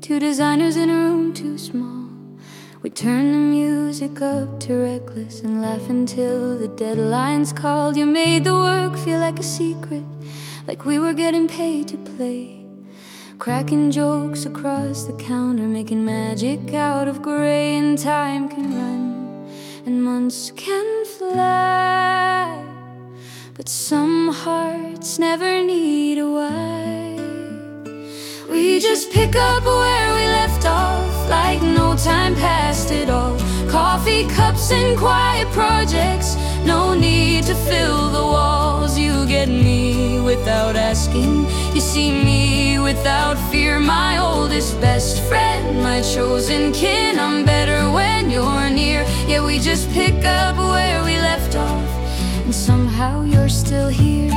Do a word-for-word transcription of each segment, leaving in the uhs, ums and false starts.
Two designers in a room too small. We turned the music up to reckless and laugh until the deadlines called. You made the work feel like a secret, like we were getting paid to play. Cracking jokes across the counter, making magic out of gray. And time can run and months can fly, but some hearts never need a why. We just pick up where we left off, like no time passed at all. Coffee cups and quiet projects, no need to fill the walls. You get me without asking, you see me without fear. My oldest best friend, my chosen kin. I'm better when you're near. Yeah, we just pick up where we left off, and somehow you're still here.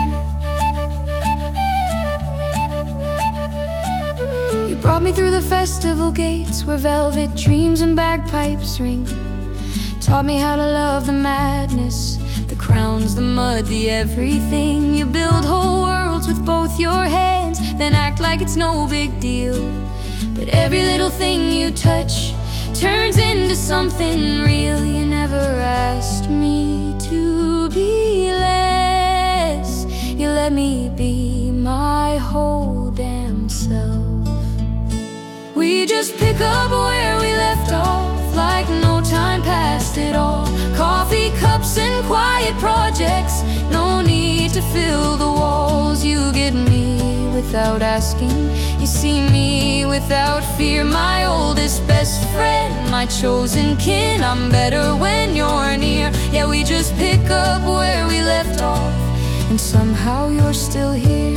You brought me through the festival gates where velvet dreams and bagpipes ring. Taught me how to love the madness, the crowns, the mud, the everything. You build whole worlds with both your hands, then act like it's no big deal. But every little thing you touch turns into something real. You never asked me to be less, you let me be my whole damn self. We just pick up where we left off, like no time passed at all. Coffee cups and quiet projects, no need to fill the walls. You get me without asking, you see me without fear. My oldest best friend, my chosen kin. I'm better when you're near. Yeah, we just pick up where we left off, and somehow you're still here.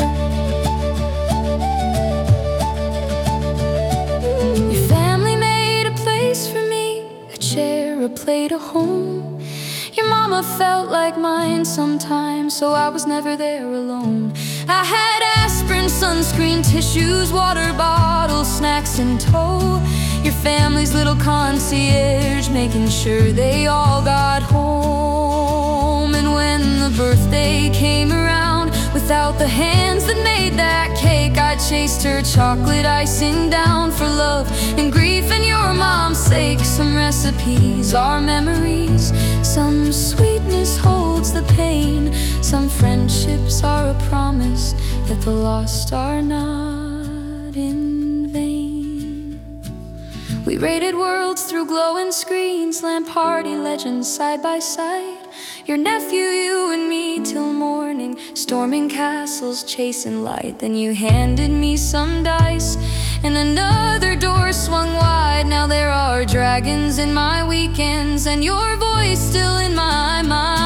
A plate, a home. Your mama felt like mine sometimes, so I was never there alone. I had aspirin, sunscreen, tissues, water bottles, snacks in tow. Your family's little concierge, making sure they all got home. And when the birthday came around, without the hands that made that cake, I chased her chocolate icing down for love and grief and your mom's sake. Some recipes are memories, some sweetness holds the pain. Some friendships are a promise that the lost are not in vain. We raided worlds through glowing screens, lamp party legends side by side. Your nephew, you and me till morning, storming castles, chasing light. Then you handed me some dice, and another door swung wide. Now there are dragons in my weekends, and your voice still in my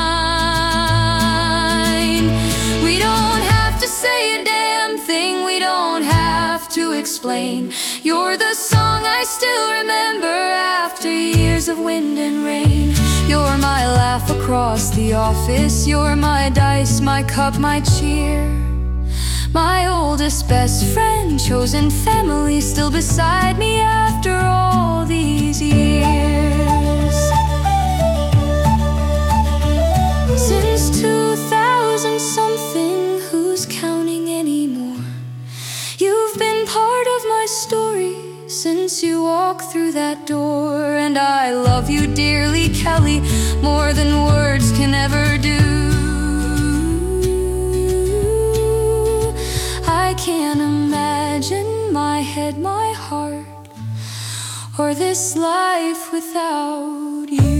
mind. We don't have to say a damn thing, we don't have to explain. You're the song I still remember after years of wind and rain. You're my laugh across the office, you're my dice, my cup, my cheer. My oldest best friend, chosen family, still beside me after all these years. Since two thousand something, who's counting anymore? You've been part of my story since you walked through that door. And I love you dearly, Kelly, more than words can ever do. I can't imagine my head, my heart, or this life without you.